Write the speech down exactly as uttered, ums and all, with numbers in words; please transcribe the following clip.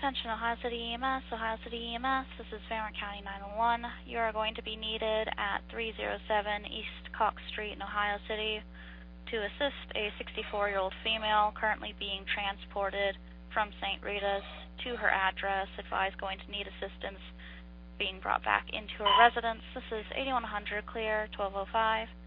Attention Ohio City E M S, Ohio City E M S, this is Fairmont County nine one one. You are going to be needed at three oh seven East Cox Street in Ohio City to assist a sixty-four-year-old female currently being transported from Saint Rita's to her address. Advised going to need assistance being brought back into her residence. This is eighty-one hundred clear, twelve oh five.